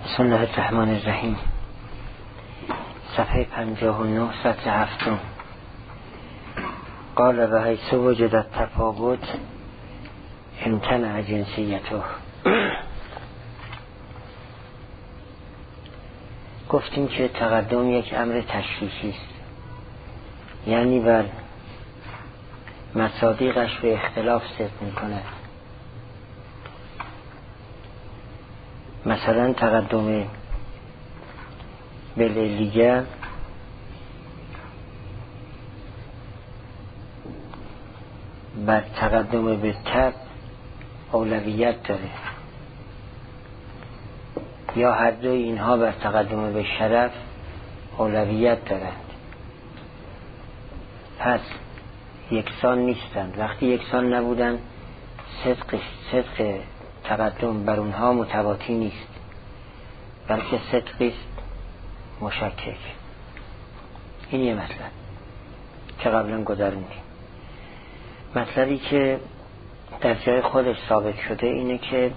بسم الله الرحمن الرحیم. صفحه 59 سطر 7. قال و حیث وجد التفاوت امتنع جنسیته. گفتیم که تقدم یک امر تشریفی است، یعنی بر مصادیقش به اختلاف صدق می‌کند. مثلا تقدم بالعلیه بر تقدم به تب اولویت داره، یا هر دوی اینها بر تقدم به شرف اولویت دارند. پس یکسان نیستند. وقتی یکسان نبودند، صدق تقدم بر اونها متواتی نیست، بلکه صدقی است مشکک. این یه مطلب که قبلا گذروندیم. مطلبی که در جای خودش ثابت شده اینه که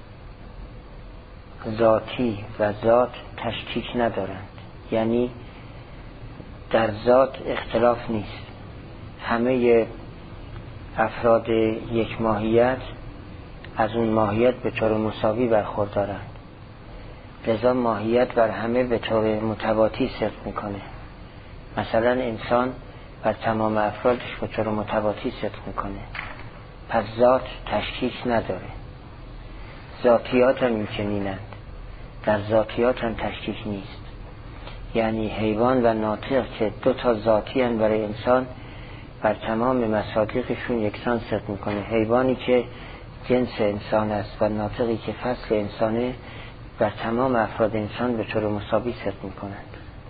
ذاتی و ذات تشکیک ندارند، یعنی در ذات اختلاف نیست. همه افراد یک ماهیت از اون ماهیت به طور مساوی برخوردارند، لذا ماهیت بر همه به طور متواتی صدق میکنه. مثلا انسان بر تمام افرادش به طور متواتی صدق میکنه. پس ذات تشکیک نداره. ذاتیات هم میچنینند، در ذاتیات هم تشکیک نیست. یعنی حیوان و ناطق که دو تا ذاتی هستند برای انسان، بر تمام مصادیقشون یکسان صدق میکنه. حیوانی که جنس انسان است و ناطقی که فصل انسانه، بر تمام افراد انسان به طور مساوی صدق میکنند.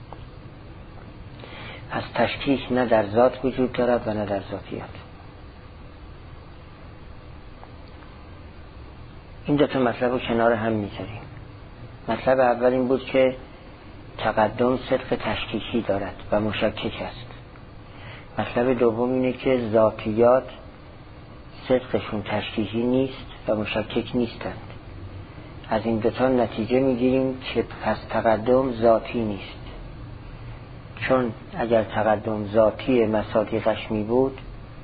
پس تشکیک نه در ذات وجود دارد و نه در ذاتیات. این دو تا مطلب رو کنار هم میذاریم. مطلب اول این بود که تقدم صدق تشکیکی دارد و مشکک است. مطلب دوم اینه که ذاتیات صدقشون تشکیکی نیست و مشکک نیستند. از این دوتا نتیجه میگیریم که پس تقدم ذاتی نیست، چون اگر تقدم ذاتی مصادیقش می بود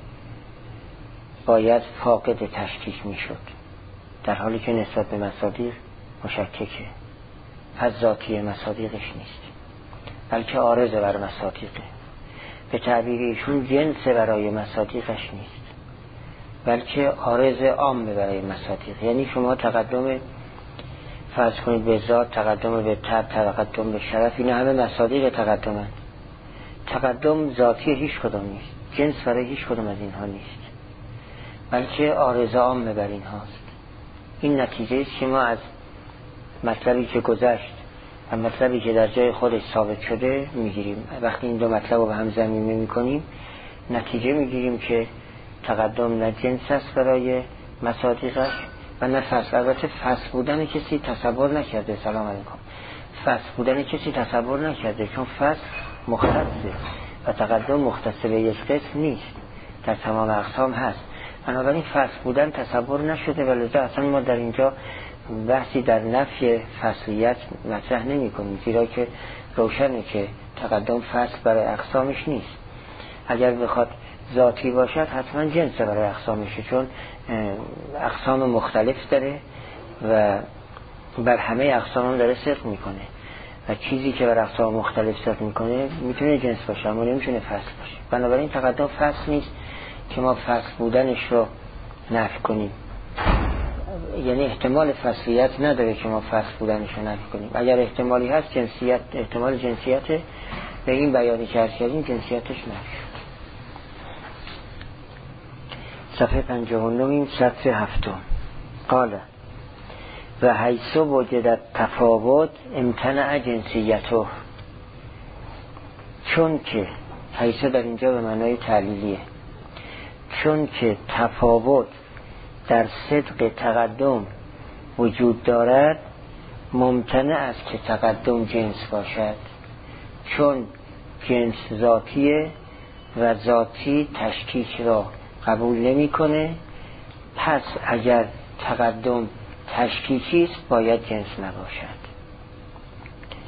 باید فاقد تشکیک می شد، در حالی که نسبت به مصادیق مشککه. پس ذاتی مصادیقش نیست، بلکه عارض بر مصادیقه. به تعبیر ایشون جنس برای مصادیقش نیست، بلکه عارض عام برای مصادیق. یعنی شما تقدم فرض کنید به ذات، تقدم به تب، تقدم به شرف، این همه مصادیق تقدمند. تقدم ذاتی هیچ کدام نیست، جنس برای هیچ کدام از اینها نیست، بلکه عارض عام بر اینهاست. این نتیجه است که ما از مطلبی که گذشت و مطلبی که در جای خودش ثابت شده میگیریم. وقتی این دو مطلب رو به هم ضمیمه میکنیم، نتیجه میگیریم که تقدم نه جنس است برای مصادیقش و نه فصل. البته فصل بودن کسی تصور نکرده، سلام علیکم، فصل بودن کسی تصور نکرده، چون فصل مختصه و تقدم مختص به یک قسم نیست، در تمام اقسام هست. بنابراین فصل بودن تصور نشده و لذا اصلا ما در اینجا بحثی در نفی فصلیت مطرح نمی کنیم، زیرا که روشنه که تقدم فصل برای اقسامش نیست. اگر بخواد ذاتی باشد حتما جنس برای اقسامشه، چون اقسام مختلف داره و بر همه اقسام داره صدق میکنه و چیزی که بر اقسام مختلف صدق میکنه میتونه جنس باشه اما نمیتونه فصل باشه. بنابراین تقدم فصل نیست که ما فصل بودنش رو نفی کنیم، یعنی احتمال فصلیت نداره که ما فصل بودنش رو نفی کنیم. اگر احتمالی هست جنسیت، احتمال جنسیت به این بیانی که عرض کردیم جنسیتش نفی شد. صفحه 59 سطر 7. قال و حیث وجد تفاوت امتنع جنسیته. چون که حیث در اینجا به معنای تعلیلیه، چون که تفاوت در صدق تقدم وجود دارد، ممتنع است که تقدم جنس باشد، چون جنس ذاتیه و ذاتی تشکیک را قبول نمی کنه. پس اگر تقدم تشکیکی است باید جنس نباشد.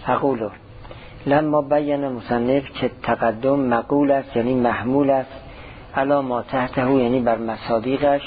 اقولو لما بیان مصنف که تقدم مقول است یعنی محمول است علی ما تحته یعنی بر مصادیقش،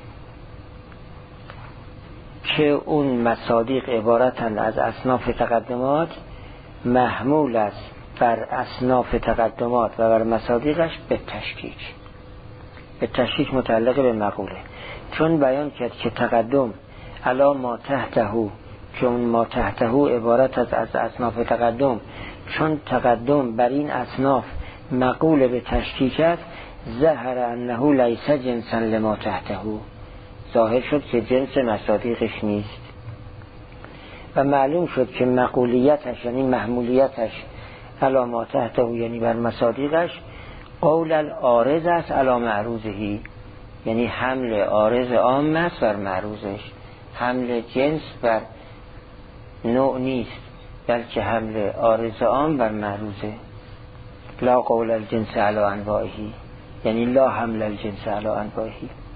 که اون مصادیق عبارتند از اصناف تقدمات، محمول است بر اصناف تقدمات و بر مصادیقش به تشکیک. به تشکیک متعلق به مقوله، چون بیان کرد که تقدم علی ما تحته، که اون ما تحته عبارت از اصناف تقدم، چون تقدم بر این اصناف مقول به تشکیک است، ظهر انه لیس جنسا لما تحته، ظاهر شد که جنس مصادیقش نیست و معلوم شد که مقولیتش یعنی محمولیتش علی ما تحته یعنی بر مصادیقش، قول العارض است علی معروضه، یعنی حمل عارض عام است بر معروضش، حمل جنس بر نوع نیست بلکه حمل عارض عام بر معروضه. لا قول الجنس علی انواعه، یعنی لا حمل الجنس علی انواعه.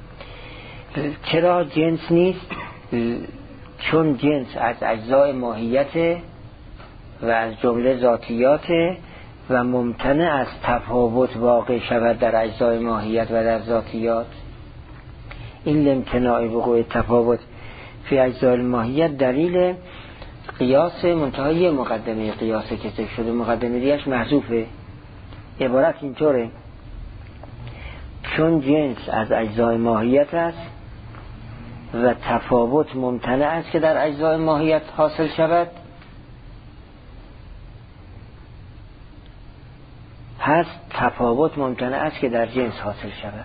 چرا جنس نیست؟ چون جنس از اجزای ماهیت و از جمله ذاتیات و ممتنع از تفاوت واقع شود در اجزای ماهیت و در ذاتیات. این امتناع وقوع تفاوت فی اجزای ماهیت دلیل قیاس منتهی مقدمه قیاسه که ذکر شده، مقدمه دیش محذوفه. عبارت اینطوره: چون جنس از اجزای ماهیت است و تفاوت ممتنع است که در اجزای ماهیت حاصل شود، پس تفاوت ممتنع است که در جنس حاصل شود.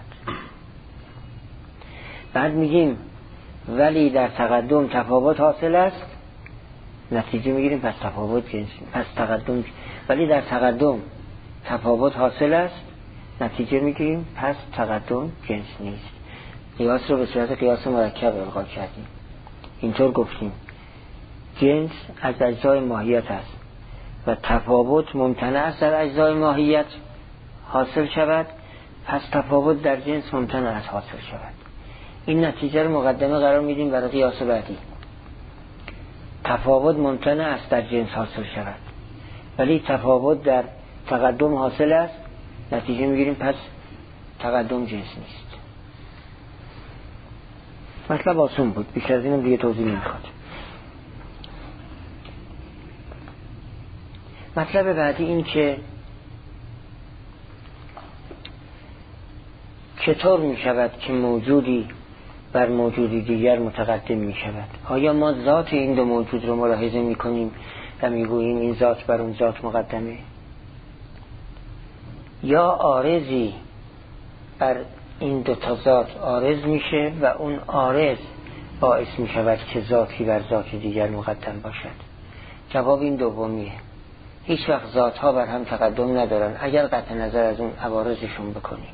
بعد میگیم ولی در تقدم تفاوت حاصل است، نتیجه میگیریم پس تفاوت جنس، پس تقدم. ولی در تقدم تفاوت حاصل است، نتیجه میگیریم پس تقدم جنس نیست. قیاس رو به صورت قیاس مرکب القا کردیم. اینطور گفتیم جنس از اجزای ماهیت است و تفاوت ممتنع است در اجزای ماهیت حاصل شود، پس تفاوت در جنس ممتنع است حاصل شود. این نتیجه رو مقدمه قرار میدیم برای قیاس بعدی. تفاوت ممتنع است در جنس حاصل شود ولی تفاوت در تقدم حاصل است، نتیجه میگیریم پس تقدم جنس نیست. مطلب آسون بود، بیشتر از اینم دیگه توضیح نمیخواد. مطلب بعدی این که چطور می شود که موجودی بر موجودی دیگر متقدم می شود؟ آیا ما ذات این دو موجود رو ملاحظه می کنیم و می گوییم این ذات بر اون ذات مقدمه، یا عارضی بر این دو تا ذات عارض میشه و اون عارض باعث می شود که ذاتی بر ذات دیگر مقدم باشد؟ جواب این دومیه. هیچ وقت ذات ها بر هم تقدم ندارن اگر قطع نظر از اون عوارضشون بکنیم.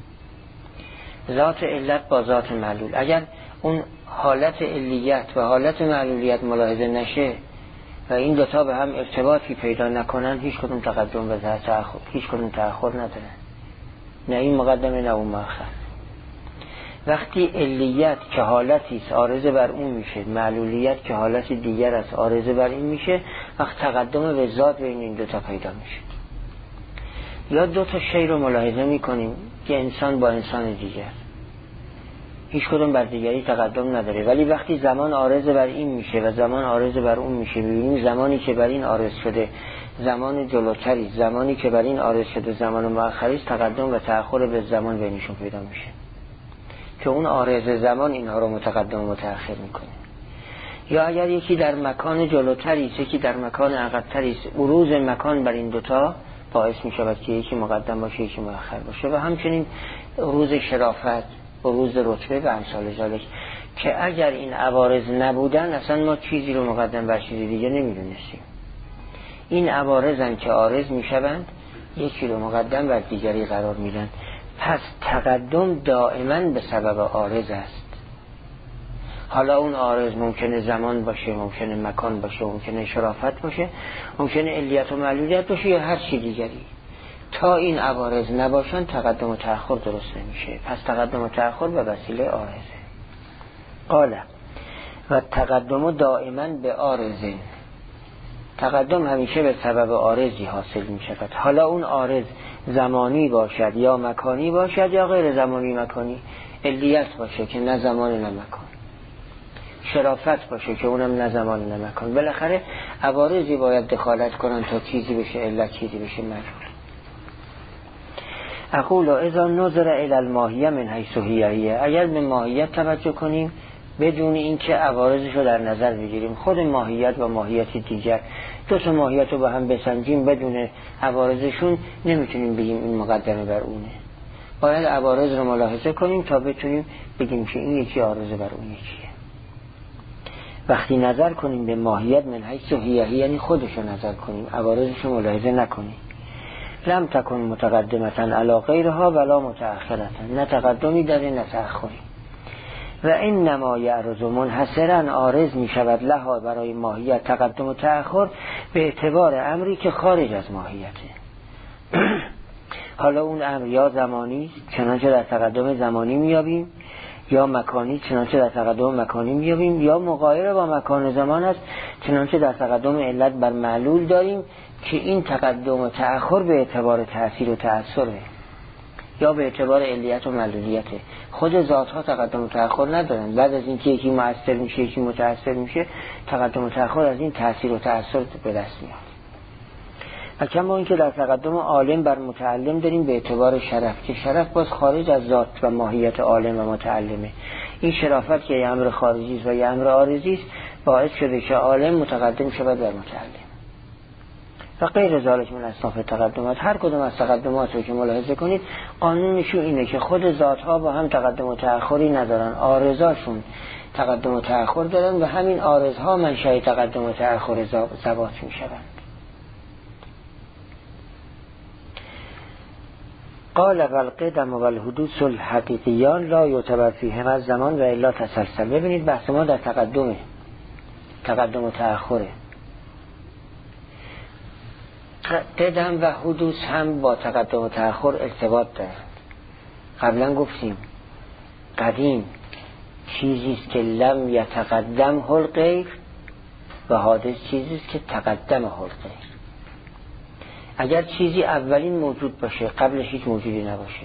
ذات علت با ذات معلول، اگر اون حالت علیت و حالت معلولیت ملاحظه نشه و این دوتا به هم ارتباطی پیدا نکنن، هیچ کدوم تقدم و تأخر، هیچ کدوم تأخر ندارن، نه این مقدمه نه اون مؤخر. وقتی علیت که حالتی است عارضه بر اون میشه، معلولیت که حالتی دیگر است عارضه بر این میشه، وقت تقدم به ذات بین این دوتا پیدا میشه. یا دو تا شی رو ملاحظه میکنیم که انسان با انسان دیگر هیچ کدوم بر دیگری تقدم نداره، ولی وقتی زمان عارضه بر این میشه و زمان عارضه بر اون میشه، ببینیم زمانی که بر این عارض شده زمان جلوتری، زمانی که بر این عارض شده زمان مؤخری است، تقدم و تأخر به زمان بینشون پیدا میشه که اون عارض زمان اینها رو متقدم و متأخر میکنه. یا اگر یکی در مکان جلوتری است یکی در مکان عقب‌تری است، عروض مکان بر این دوتا باعث میشود که یکی مقدم باشه یکی مؤخر باشه. و همچنین عروض شرافت، عروض رتبه و امثال ذالک، که اگر این عوارض نبودن اصلا ما چیزی رو مقدم بر چیزی دیگه نمیدونستیم. این عوارضن که عارض میشوند یکی رو مقدم بر دیگری قرار میدن. پس تقدم دائما به سبب عارض است. حالا اون عارض ممکنه زمان باشه، ممکنه مکان باشه، ممکنه شرافت باشه، ممکنه علیت و معلولیت باشه یا هر چی دیگری. تا این عوارض نباشن تقدم و تأخر درست نمیشه. پس تقدم و تأخر به وسیله عارضه. قال و تقدم دائما به عارضه، تقدم همیشه به سبب عارضی حاصل می شود. حالا اون عارض زمانی باشد یا مکانی باشد یا غیر زمانی مکانی، علیت باشه که نه زمان نه مکان، شرافت باشه که اونم نه زمان نه مکان، بالاخره عوارضی باید دخالت کنن تا چیزی بشه علت، چیزی بشه مجهول. اقول اذا نظر الی الماهیه من حیث هی، اگر به ماهیت توجه کنیم بدون اینکه عوارضش رو در نظر بگیریم، خود ماهیت و ماهیت دیگر، دو تا ماهیت رو با هم بسنجیم بدون عوارضشون نمیتونیم بگیم این مقدمه بر اونه. باید عوارض رو ملاحظه کنیم تا بتونیم بگیم که این یکی عارضه بر اون یکیه. وقتی نظر کنیم به ماهیت من حیث هی، یعنی خودش رو نظر کنیم، عوارضش رو ملاحظه نکنیم. لم تکن متقدمتا علی غیرها ولا متأخرتا، نه تقدمی داره نه تأخری. و انما یعرض منحصرا، عارض می شود لها برای ماهیت تقدم و تأخر به اعتبار امری که خارج از ماهیته. حالا اون امر یا زمانی چنانچه در تقدم زمانی میابیم، یا مکانی چنانچه در تقدم مکانی میابیم، یا مغایر با مکان و زمان است چنانچه در تقدم علت بر معلول داریم که این تقدم و تأخر به اعتبار تأثیر و تأثره یا به اعتبار علیت و معلولیته. خود ذاتها تقدم و تأخر ندارن، بعد از اینکه یکی مؤثر میشه یکی متأثر میشه تقدم و تأخر از این تأثیر و تأثر به دست میاد. و کما اینکه در تقدم عالم بر متعلم داریم به اعتبار شرف، که شرف باز خارج از ذات و ماهیت عالم و متعلمه. این شرافت که یه امر خارجی است و یه امر عارضی است باعث شده که عالم متقدم شود بر متعلم. و غیر ذالک من اصناف تقدمات، هر کدوم از تقدمات رو که ملاحظه کنید قانونشو اینه که خود ذاتها با هم تقدم و تأخری ندارن، عارضاشون تقدم و تأخر دارن و همین عارضها منشأ تقدم و تأخر ذوات میشوند. قال والقدم والحدوث الحقیقیان لا یعتبر فیهما الزمان و الا تسلسل. ببینید بحث ما در تقدم و تأخره. قدم و حدوث هم با تقدم و تأخر ارتباط دارند. قبلا گفتیم قدیم چیزی است که لم یتقدم الغیر و حادث چیزی است که تقدم الغیر. اگر چیزی اولین موجود باشه قبلش هیچ موجودی نباشه،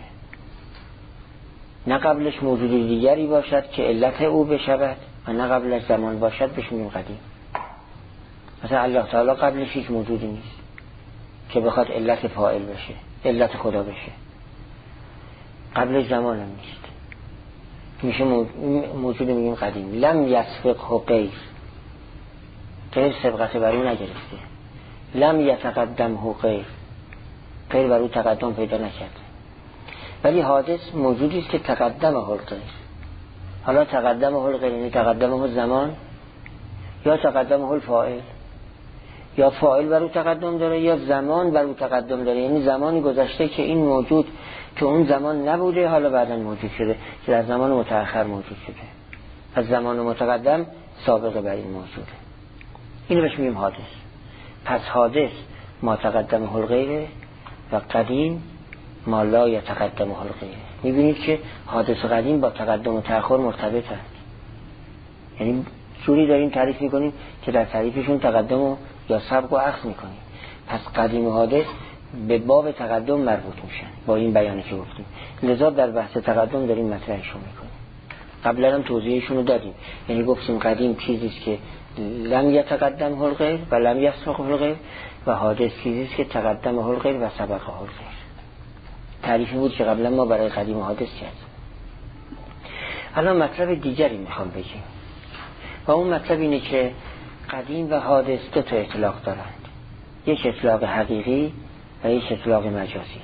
نه قبلش موجود دیگری باشد که علت او بشود و نه قبلش زمان باشد بهش میگیم قدیم. مثلا الله تعالی قبلش هیچ موجودی نیست که بخواد علت فاعل بشه، علت خدا بشه، قبلش زمان هم نیست، میشه موجود میگیم قدیم. لم یسبقه غیر، غیر سبقت بر او نگرفته. لم یتقدمه غیر، غیر بر او تقدم پیدا نکرد. ولی حادث موجودی است که تقدمه الغیر. حالا تقدمه الغیر یعنی تقدمه زمان یا تقدمه الفاعل، یا فاعل بر او تقدم داره یا زمان بر او تقدم داره، یعنی زمانی گذشته که این موجود که اون زمان نبوده حالا بعداً موجود شده، که در زمان متأخر موجود شده، از زمان متقدم سابقه بر این موجوده. اینو بهش میگیم حادث. پس حادث ما تقدمه الغیر و قدیم ما لا یتقدمه الغیر. میبینید که حادث و قدیم با تقدم و تأخر مرتبطند، یعنی جوری داریم تعریف میکنیم که در تعریفشون تقدم و یا سبق و عکس میکنیم. پس قدیم و حادث به باب تقدم مربوط میشن با این بیانی که گفتیم، لذا در بحث تقدم داریم مطرحشون میکنیم. قبلا هم توضیحشون رو دادیم، یعنی گفتیم قدیم چیزیست که لم یتقدم الغیر و لم یسبق الغیر و حادث چیزیست که تقدم الغیر و سبق الغیر. تعریفی بود که قبلا ما برای قدیم و حادث کردیم. الان مطلب دیگری میخوام بگیم و اون مطلب اینه که قدیم و حادث دو تا اطلاق دارند، یک اطلاق حقیقی و یک اطلاق مجازی.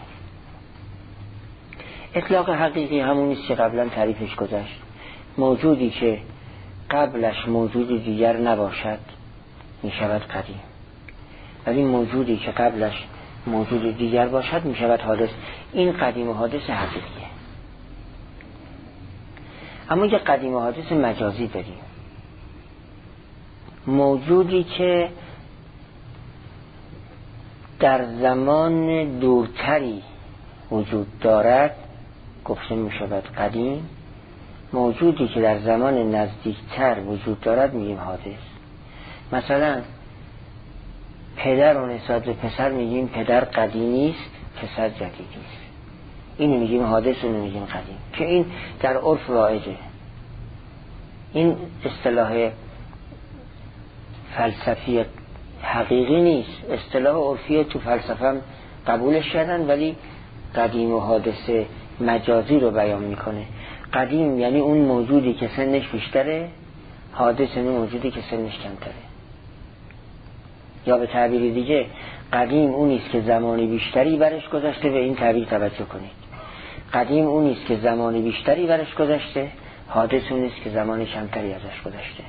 اطلاق حقیقی همونیست که قبلا تعریفش گذشت، موجودی که قبلش موجود دیگر نباشد می شود قدیم، ولی موجودی که قبلش موجود دیگر باشد می شود حادث. این قدیم و حادث حقیقیه. اما یک قدیم و حادث مجازی داریم، موجودی که در زمان دورتری وجود دارد گفته می شود قدیم، موجودی که در زمان نزدیکتر وجود دارد میگیم حادث. مثلا پدر رو نسبت به پسر میگیم پدر قدیمی است، پسر جدیدی است. اینو میگیم حادث، اونو میگیم قدیم، که این در عرف رایجه. این اصطلاح فلسفی حقیقی نیست، اصطلاح عرفی تو فلسفه هم قبولش کردن، ولی قدیم و حادث مجازی رو بیان میکنه. قدیم یعنی اون موجودی که سنش بیشتره، حادث یعنی موجودی که سنش کمتره. یا به تعبیر دیگه قدیم اونیست که زمانی بیشتری برش گذشته، به این تعبیر توجه کنید. قدیم اونیست که زمانی بیشتری برش گذشته، حادث اونیست که زمانی کمتری ازش گذشته.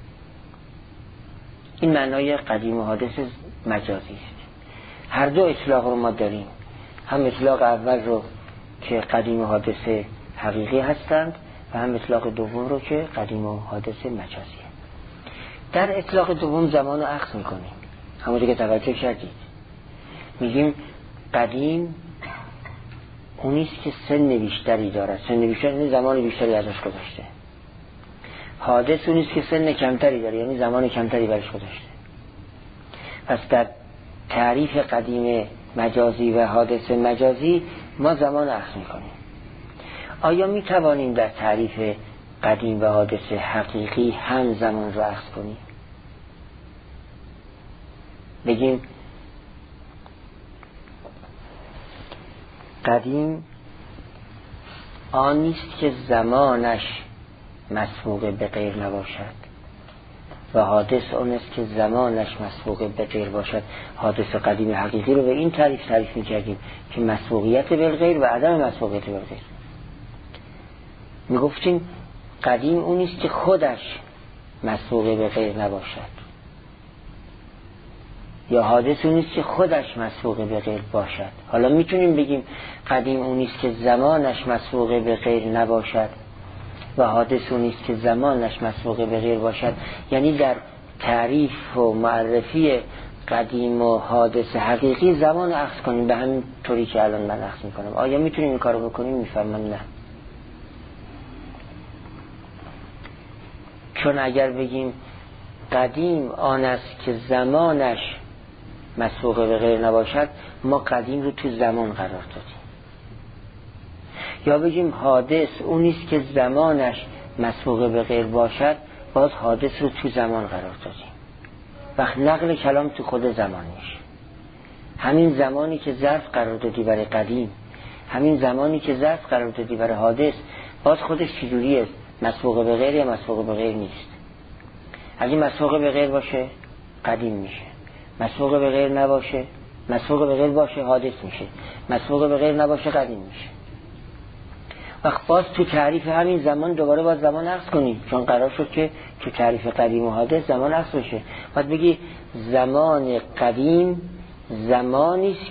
این معنای قدیم و حادث مجازی است. هر دو اطلاق رو ما داریم، هم اطلاق اول رو که قدیم و حادث حقیقی هستند و هم اطلاق دوم رو که قدیم و حادث مجازیه. در اطلاق دوم زمان رو اخذ میکنیم، همونجور که توجه کردید. میگیم قدیم اونیست که سن بیشتری دارد، سن بیشتری یعنی زمان بیشتری ازش گذشته. حادث اونیست که سن کمتری داره، یعنی زمان کمتری برش گذشته. پس در تعریف قدیم مجازی و حادث مجازی ما زمان اخذ میکنیم. آیا میتوانیم در تعریف قدیم و حادث حقیقی هم زمان رو اخذ کنیم؟ بگیم قدیم آنیست که زمانش مسبوق به غیر نباشد و حادث آنیست که زمانش مسبوق به غیر باشد. حادث قدیم حقیقی رو به این تعریف میکردیم که مسبوقیت به غیر و عدم مسبوقیت به غیر. میگفتیم قدیم اونیست که خودش مسبوق به غیر نباشد، یا حادث اونیست که خودش مسبوق به غیر باشد. حالا میتونیم بگیم قدیم اونیست که زمانش مسبوق به غیر نباشد و حادث اونیست که زمانش مسبوق به غیر باشد. یعنی در تعریف و معرفی قدیم و حادث حقیقی زمان اخذ کنیم، به همین طوری که الان من اخذ میکنم. آیا میتونیم این کارو بکنیم؟ میفهمم نه. چون اگر بگیم قدیم آن است که زمانش مسبوق به غیر نباشد، ما قدیم رو تو زمان قرار دادیم. یا بگیم حادث اونیست که زمانش مسبوق به غیر باشد، باز حادث رو تو زمان قرار دادیم. وقت نقل کلام تو خود زمان میشه. همین زمانی که ظرف قرار دادی برای قدیم، همین زمانی که ظرف قرار دادی برای حادث، باز خودش چجوریه؟ مسبوق به غیر یا مسبوق به غیر نیست. اگه مسبوق به غیر باشه قدیم میشه، مسبوق به غیر نباشه، مسبوق به غیر باشه حادث میشه، مسبوق به غیر نباشه قدیم میشه. وقت باز تو تعریف همین زمان دوباره باز زمان اخذ کنیم، چون قرار شد که تو تعریف قدیم و حادث زمان اخذ بشه. باید بگی زمان قدیم زمانیست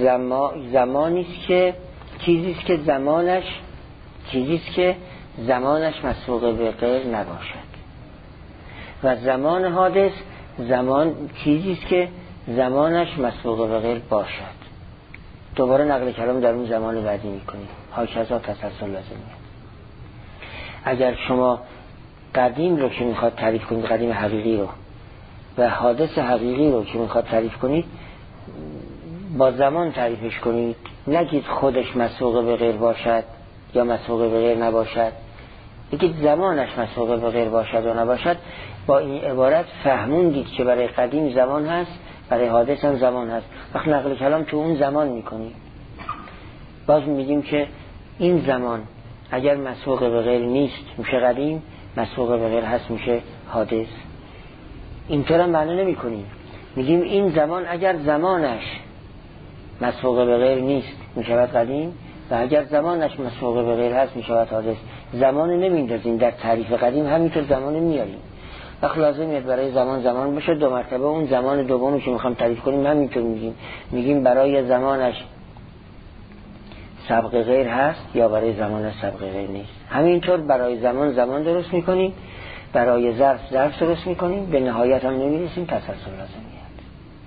که چیزیست که زمانش مسبوق به غیر نباشد، و زمان حادث چیزیست که زمانش مسبوق به غیر باشد. دوباره نقل کلام در اون زمان بعدی میکنیم. هاکذا تسلسل لازمیه. اگر شما قدیم رو که میخواد تعریف کنید، قدیم حقیقی رو و حادث حقیقی رو که میخواد تعریف کنید، با زمان تعریفش کنید. نگید خودش مسبوق به غیر باشد یا مسبوق به غیر نباشد، بگید زمانش مسبوق به غیر باشد و نباشد. با این عبارت فهموندید که برای قدیم زمان هست، برای حادث هم زمان هست. وقت نقل کلام تو اون زمان میکنیم، باز میگیم که این زمان اگر مسبوق به غیر نیست میشه قدیم، مسبوق به غیر هست میشه حادث. اینطور هم معنی نمی کنیم. میگیم این زمان اگر زمانش مسبوق به غیر نیست میشود قدیم، و اگر زمانش مسبوق به غیر هست میشود حادث. زمان نمیندازیم در تعریف قدیم، همینطور زمان میاریم. وقت لازم میاد برای زمان بشه دو مرتبه. اون زمان دومی که میخوام تعریف کنیم همینطور میگیم برای زمانش سبق غیر هست یا برای زمانش سبق غیر نیست. همینطور برای زمان درست میکنیم، برای ظرف درست میکنیم، به نهایت هم نمیرسیم، تسلسل لازم میاد.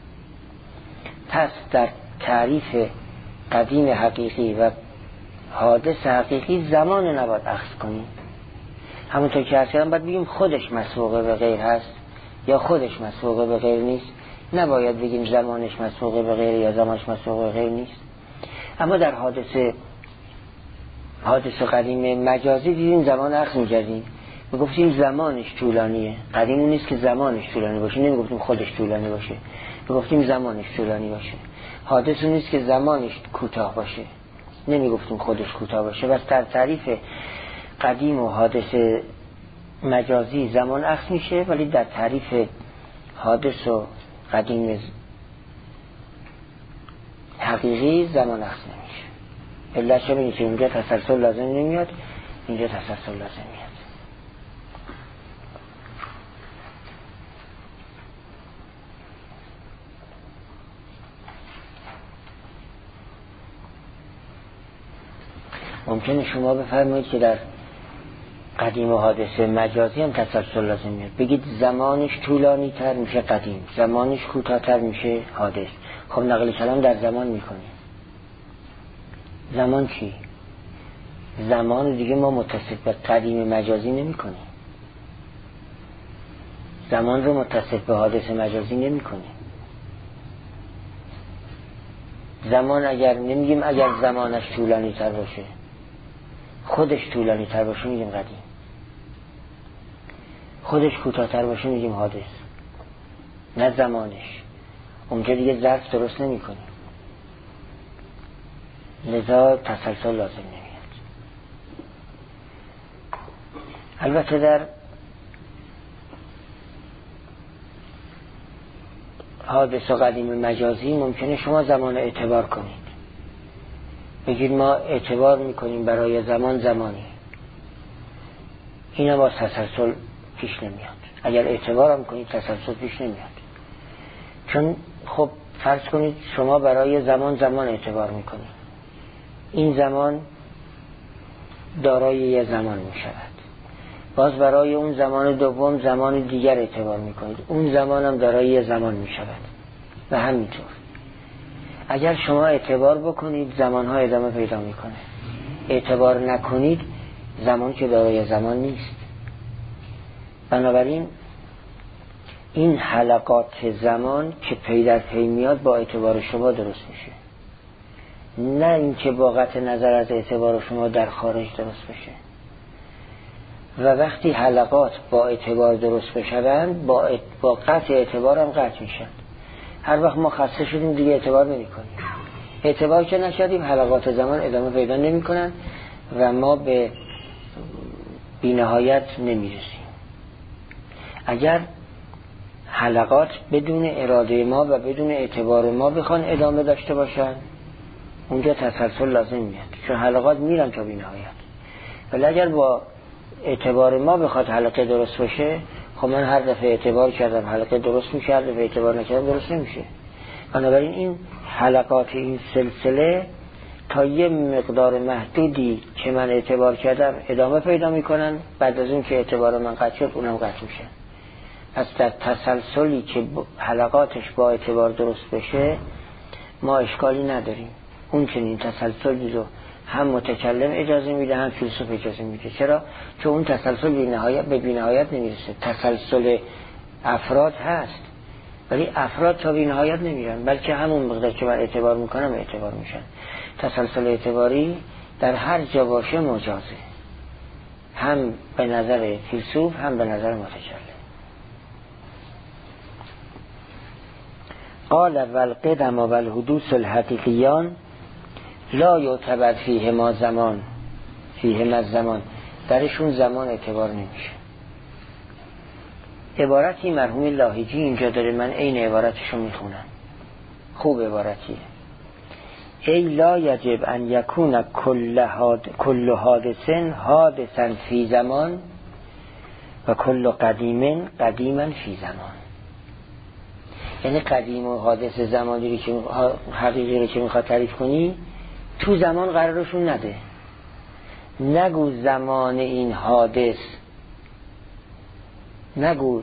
پس در تعریف قدیم حقیقی و حادث حقیقی زمان نباید اخذ کنیم. همونطور که هستیم باید بگیم خودش مسبوق به غیر هست یا خودش مسبوق به غیر نیست، نباید بگیم زمانش مسبوق به غیر یا زمانش مسبوق به غیر نیست. اما در حادث قدیم مجازی دیدیم زمان عکس می‌کردیم، میگفتیم زمانش طولانیه. قدیم اون نیست که زمانش طولانی باشه، نمیگفتیم خودش طولانی باشه، میگفتیم زمانش طولانی باشه. حادث اون نیست که زمانش کوتاه باشه، نمیگفتیم خودش کوتاه باشه. بس در تعریف قدیم و حادث مجازی زمان عکس میشه، ولی در تعریف حادث و قدیم حقیقی زمان عکس نمیشه. علت چه بینید که اونجا تسلسل لازم نمیاد، اینجا تسلسل لازم میاد. ممکنه شما بفرمایید که در قدیم و حادث مجازی هم تسلسل لازم میاد. بگید زمانش طولانی تر میشه قدیم، زمانش کوتاه تر میشه حادث. خب نقل کلام در زمان میکنیم. زمان چی؟ زمان دیگه ما متصف به قدیم مجازی نمی کنیم، زمان رو متصف به حادث مجازی نمی کنیم. زمان اگر نمیگیم اگر زمانش طولانی تر باشه، خودش طولانی تر باشه میگیم قدیم، خودش کوتاه تر باشه میگیم حادث، نه زمانش. اونجا دیگه ظرف درست نمی کنیم، لذا تسلسل لازم نمیاد. البته در حادث و قدیم مجازی ممکنه شما زمان اعتبار کنید، بگید ما اعتبار میکنیم برای زمان زمانی، این با تسلسل پیش نمیاد. اگر اعتبار هم کنید تسلسل پیش نمیاد، چون خب فرض کنید شما برای زمان اعتبار میکنید، این زمان دارای یه زمان میشود، باز برای اون زمان دوم زمان دیگر اعتبار میکنید، اون زمان هم دارای یه زمان میشود و همینطور. اگر شما اعتبار بکنید زمانها ادامه پیدا میکنه، اعتبار نکنید زمان که دارای زمان نیست. بنابراین این حلقات زمان که پی در پی میاد با اعتبار شما درست میشه، نه اینکه با قطع نظر از اعتبار شما در خارج درست بشه. و وقتی حلقات با اعتبار درست بشن با قطع اعتبار هم قطع میشن. هر وقت ما خسته شدیم دیگه اعتبار نمی کنیم، اعتبار که نشدیم حلقات زمان ادامه پیدا نمی کنن و ما به بی‌نهایت نمیرسیم. اگر حلقات بدون اراده ما و بدون اعتبار ما بخوان ادامه داشته باشن، اونجا تسلسل لازم میاد، چون حلقات میرن تا بی‌نهایت. ولی اگر با اعتبار ما بخواد حلقه درست بشه، خب من هر دفعه اعتبار کردم حلقه درست میشه، هر دفعه اعتبار نکردم درست نمیشه. بنابراین این حلقات این سلسله تا یه مقدار محدودی که من اعتبار کردم ادامه پیدا میکنن، بعد از اون که اعتبار من قطع شد اونم قطع میشه. پس در تسلسلی که حلقاتش با اعتبار درست بشه ما اشکالی نداریم. اون چنین تسلسلی رو هم متکلم اجازه میده هم فیلسوف اجازه میده. چرا؟ چون اون تسلسل به بی‌نهایت نمیرسه. تسلسل افراد هست ولی افراد تا بی‌نهایت نمیرن، بلکه همون مقدار که من اعتبار میکنم اعتبار میشن. تسلسل اعتباری در هر جا باشه مجازه، هم به نظر فیلسوف هم به نظر متکلم. قال والقدم والحدوث الحقیقیان لا یعتبر فیهما زمان، فیهما الزمان، درشون زمان اعتبار نمیشه. عبارتی مرحوم لاهیجی اینجا داره، من عین عبارتشو میخونم، خوب عبارتیه. ای لا یجب ان یکون کل حادث حادثا فی زمان و کل قدیم قدیما فی زمان. یعنی قدیم و حادث زمانی که حقیقی رو که میخواد تعریف کنی تو زمان قرارشون نده. نگو زمان این حادث، نگو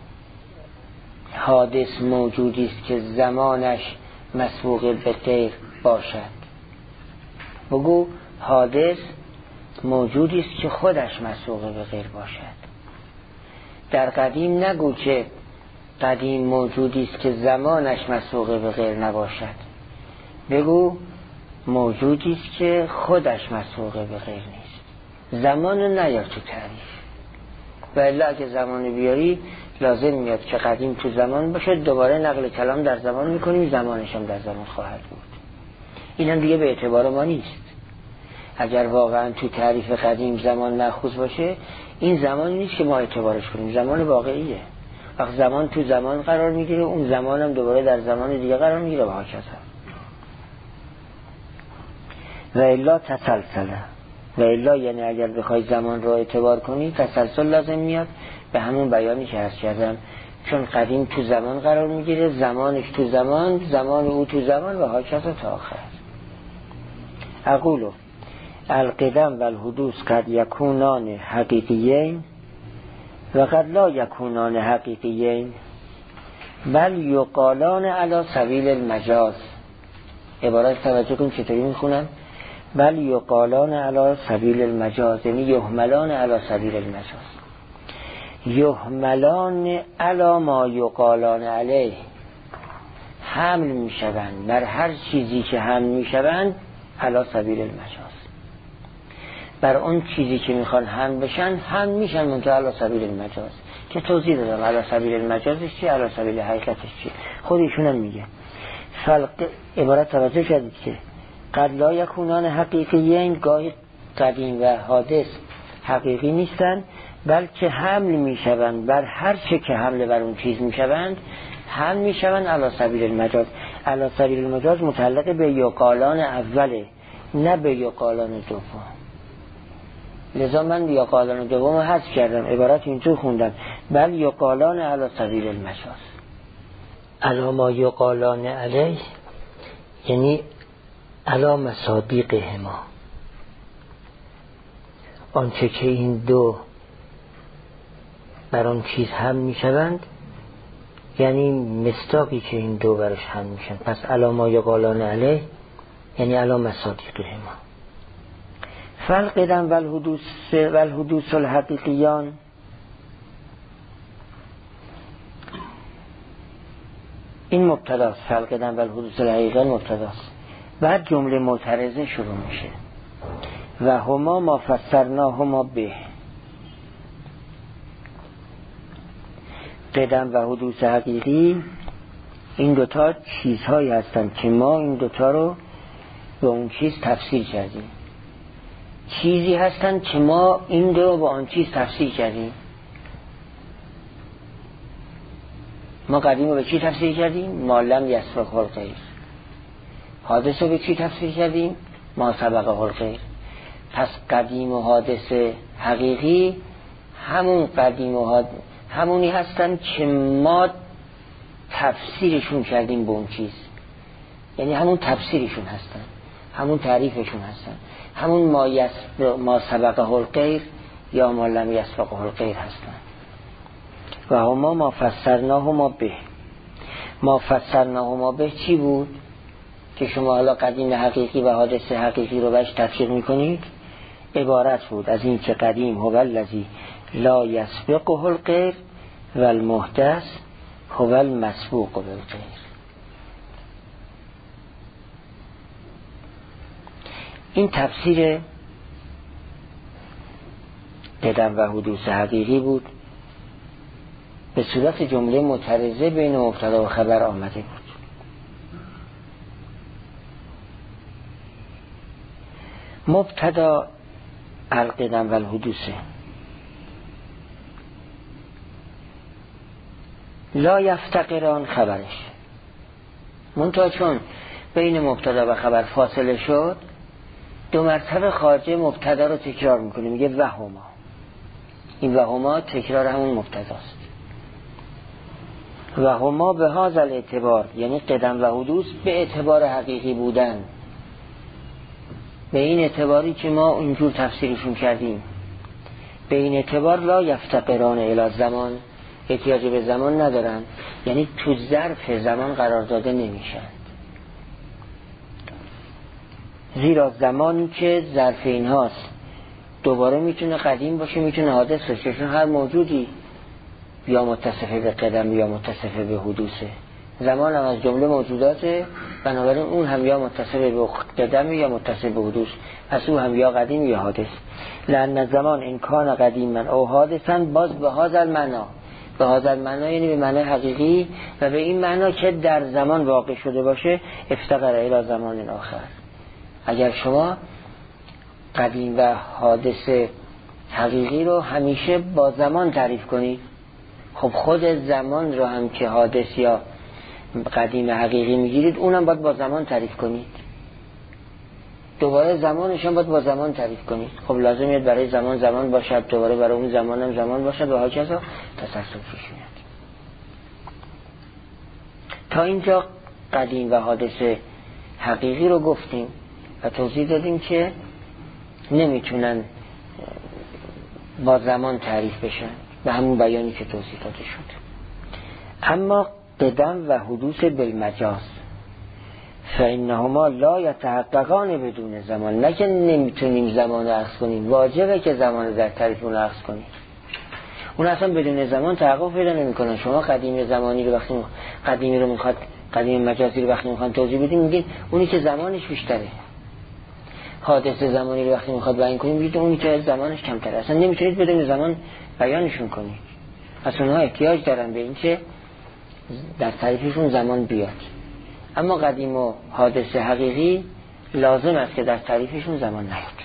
حادث موجودی است که زمانش مسبوق به غیر باشد، بگو حادث موجودی است که خودش مسبوق به غیر باشد. در قدیم نگو که قدیم موجودی است که زمانش مسبوق به غیر نباشد. بگو موجودی است که خودش مسبوق به غیر نیست. زمان نیار تو تعریف، و الا اگه زمان بیاری لازم میاد که قدیم تو زمان باشه، دوباره نقل کلام در زمان میکنیم، زمانش هم در زمان خواهد بود. این هم دیگه به اعتبار ما نیست. اگر واقعا تو تعریف قدیم زمان مأخوذ باشه، این زمان نیست که ما اعتبارش کنیم، زمان واقعیه. وقت زمان تو زمان قرار میگیره، اون زمان هم دوباره در زمان دیگه قرار میگیره و هاکذا. و الا تسلسله، و الا یعنی اگر بخوای زمان رو اعتبار کنی تسلسل لازم میاد، به همون بیانی که عرض کردم، چون قدیم تو زمان قرار میگیره، زمانش تو زمان، زمان او تو زمان و هاکذا تا آخر. اقولو القدم و الحدوث قد یکونان حقیقیین و قد لا یکونان حقیقیین بل یقالان علی سبیل المجاز. عبارت توجه کن چطوری میخونم؟ بل یقالان علی سبیل المجاز، یعنی یحملان علی سبیل المجاز، یحملان علی ما یقالان علیه، حمل میشوند بر هر چیزی که حمل میشوند علی سبیل المجاز، بر اون چیزی که میخوان حمل بشن حمل میشن منتها علی سبیل المجاز، که توضیح دادم علی سبیل المجازش چی، علی سبیل حقیقتش چی، خودشون هم میگه. عبارت توجه کردید که قد لا یکونان حقیقیین، گاهی قدیم و حادث حقیقی نیستن، بلکه حمل میشوند بر هر چه که حمل بر اون چیز میشوند، حمل میشوند علی سبیل المجاز. علی سبیل المجاز متعلق به یقالان اوله، نه به یقالان دوم. لذا من یقالان دوم رو حذف کردم، عبارت اینطور خوندم بل یقالان علی سبیل المجاز. علی ما یقالان علیه یعنی علی مصادیقهما، آنچه که این دو بر آن چیز هم میشوند، یعنی مصداقی که این دو برش هم میشن. پس علی ما یقالان علیه یعنی علی مصادیقهما. فالقدم و الحدوث الحقیقیان، این مبتداست. فالقدم و الحدوث الحقیقیان مبتداست. بعد جمله معترضه شروع میشه و هما ما فسرناهما به. قدم و حدوث حقیقی این دوتا چیزهایی هستند که ما این دوتا رو به اون چیز تفسیر کردیم. چیزی هستند که ما این دو رو به آن چیز تفسیر کردیم. ما قدیم رو به چی تفسیر کردیم؟ ما لم یسبقه الغیر. حادث رو به چی تفسیر کردیم؟ ما سبقه الغیر. پس قدیم و حادث حقیقی همون قدیم و همونی هستن که ما تفسیرشون کردیم به اون چیز، یعنی همون تفسیرشون هستن، همون تعریفشون هستن، همون ما سبقه الغیر یا ما لم یسبقه الغیر هستن. و هما ما فسرناهما به. ما فسرناهما به چی بود که شما حالا قدیم حقیقی و حادث حقیقی رو بهش تفسیر میکنید؟ عبارت بود از این که قدیم هو الذی لا یسبقه الغیر و المحدث هو المسبوق بالغیر. این تفسیر قدم و حدوث حقیقی بود، به صورت جمله معترضه بین مبتدا و خبر آمده بود. مبتدا القدم و الحدوثه، لا یفتقران خبرش، منتها چون بین مبتدا و خبر فاصله شد، دو مرتبه خارجه مبتدا رو تکرار میکنه، میگه وهما. این وهما تکرار همون مبتداست. وهما به هذا الاعتبار، یعنی قدم و حدوث به اعتبار حقیقی بودن، به این اعتباری که ما اونجور تفسیرشون کردیم، به این اعتبار لا یفتقران الی زمان، احتیاج به زمان ندارن، یعنی تو ظرف زمان قرار داده نمیشن. زیرا زمانی که ظرف این هاست دوباره میتونه قدیم باشه، میتونه حادث باشه، چون هر موجودی یا متصفه به قدم یا متصفه به حدوثه. زمان هم از جمله موجوداته، بنابراین اون هم یا متصفه به قدم یا متصفه به حدوث، پس اون هم یا قدیم یا حادث. لأن زمان ان کان قدیما او حادثا باز به هذا المعنا، به هذا المعنا یعنی به معنای حقیقی و به این معنا که در زمان واقع شده باشه، افتقر الی زمان آخر. اگر شما قدیم و حادث حقیقی رو همیشه با زمان تعریف کنید، خب خود زمان رو هم که حادث یا قدیم حقیقی میگیرید اونم باید با زمان تعریف کنید، دوباره زمانش هم باید با زمان تعریف کنید. خب لازمه برای زمان زمان باشد، دوباره برای اون زمان هم زمان باشد و هاکذا تسلسل پیش میاد. تا اینجا قدیم و حادث حقیقی رو گفتیم و توضیح دادیم که نمیتونن با زمان تعریف بشن به همون بیانی که توضیح داده شد. اما قدم و حدوث بالمجاز فإنهما لا یتحققان بدون زمان، نه که نمیتونیم زمان رو اخذ کنیم، واجبه که زمان رو در تعریف اون اخذ کنیم. اون اصلا بدون زمان تحقق پیدا نمیکنه. شما قدیم زمانی رو وقتی قدیمی رو میخواد، قدیم مجازی رو وقتی میخواد توضیح بدیم میگید اونی که زمانش بیشتره، حادث زمانی رو وقتی میخواد بیان کنیم میگید اونی که زمانش کمتره. اصلا نمیتونید بدون زمان بیانشون کنید. اصلا اونها احتیاج دارن به این که در تعریفشون زمان بیاد. اما قدیم و حادث حقیقی لازم است که در تعریفشون زمان نیاد.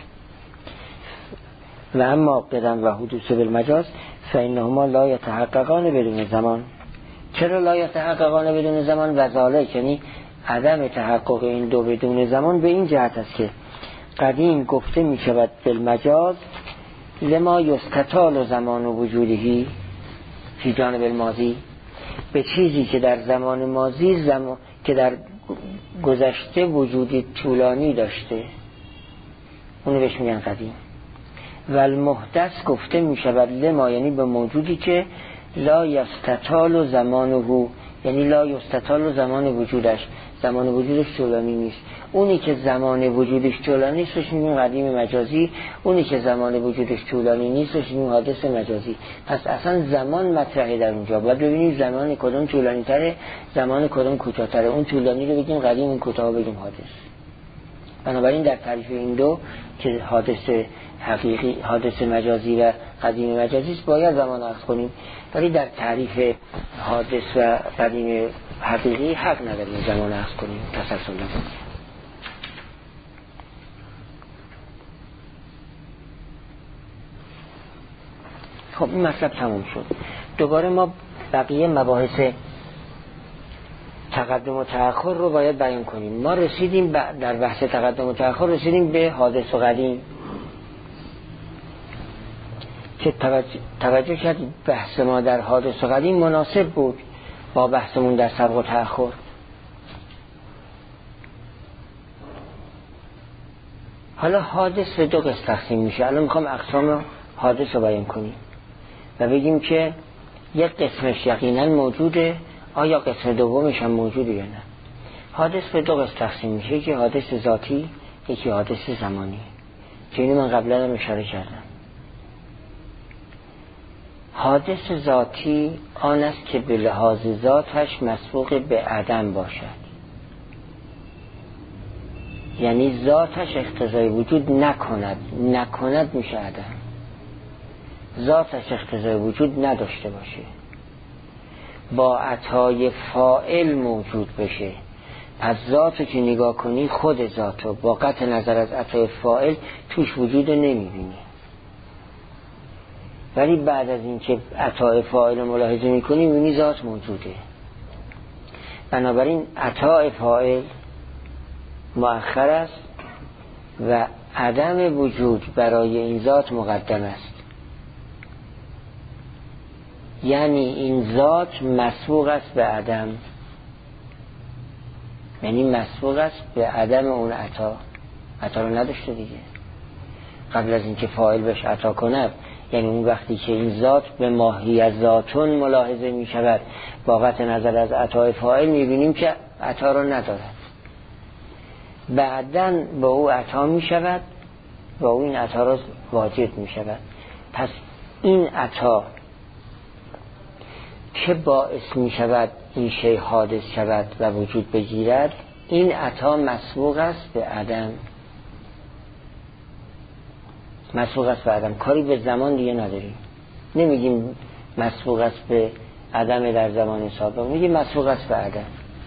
و اما قدم و حدوث بالمجاز فإنهما لا یتحققان بدون زمان. چرا لا یتحققان بدون زمان؟ و ذالک یعنی عدم تحقق این دو بدون زمان به این جهت است که قدیم گفته می شود بالمجاز لما یستطال زمان و وجودهی فی جانب الماضی، به چیزی که در زمان ماضی که در گذشته وجودی طولانی داشته، اونو بهش میگن قدیم. و المحدث گفته می شود لما یعنی به موجودی که لا یستطال زمانه، یعنی لا یستطال زمان وجودش، زمان وجودش طولانی نیست. اونی که زمان وجودش طولانی نیست بهش میگیم قدیم مجازی، اونی که زمان وجودش طولانی نیست بهش میگیم حادث مجازی. پس اصلا زمان مطرحه در اونجا، باید ببینیم زمان کدوم طولانی تره، زمان کدوم کوتاه‌تره. اون طولانی رو بگیم قدیم، اون کوتاه بگیم حادث. بنابراین در تعریف این دو که حادث حقیقی، حادث مجازی و قدیم مجازی است باید زمان اخذ کنیم، ولی در تعریف حادث و قدیم حقیقی حق نداریم زمان اخذ کنیم، تسلسل نداریم. خب این مطلب تموم شد. دوباره ما بقیه مباحث تقدم و تأخر رو باید بیان کنیم. ما رسیدیم در بحث تقدم و تأخر رسیدیم به حادث و قدیم که توجه کرد بحث ما در حادث و قدیم مناسب بود با بحثمون در سبق و تأخر. حالا حادث به دو قسم تقسیم میشه. الان میخوام اقسام حادث رو بیان کنیم و بگیم که یک قسمش یقینا موجوده، آیا قسم دومش هم موجوده یا نه. حادث به دو قسم تقسیم میشه، یکی حادث ذاتی، یکی حادث زمانی، که اینو من قبلا هم اشاره کردم. حادث ذاتی آن است که به لحاظ ذاتش مسبوق به عدم باشد، یعنی ذاتش اقتضای وجود نکند میشه عدم. ذاتش اقتضای وجود نداشته باشه، با عطای فاعل موجود بشه. پس ذاتو که نگاه کنی خود ذاتو با قطع نظر از عطای فاعل توش وجود نمیبینی، ولی بعد از این که عطای فاعل ملاحظه میکنی میبینی ذات موجوده. بنابراین عطای فاعل مؤخر است و عدم وجود برای این ذات مقدم است. یعنی این ذات مسبوق است به عدم، یعنی مسبوق است به عدم اون عطا رو نداشته دیگه. قبل از اینکه فاعل بهش عطا کند، یعنی اون وقتی که این ذات به ماهیت ذاتون ملاحظه می شود با قطع نظر از عطای فاعل میبینیم که عطا رو ندارد، بعداً با او عطا می شود و او این عطا را واجد می شود. پس این عطا که باعث می شود این شی حادث شود و وجود بگیرد، این عطا مسبوق است به عدم. مسبوق است به عدم، کاری به زمان دیگه نداریم. نمیگیم مسبوق است به عدم در زمان سابق، میگیم مسبوق است به عدم.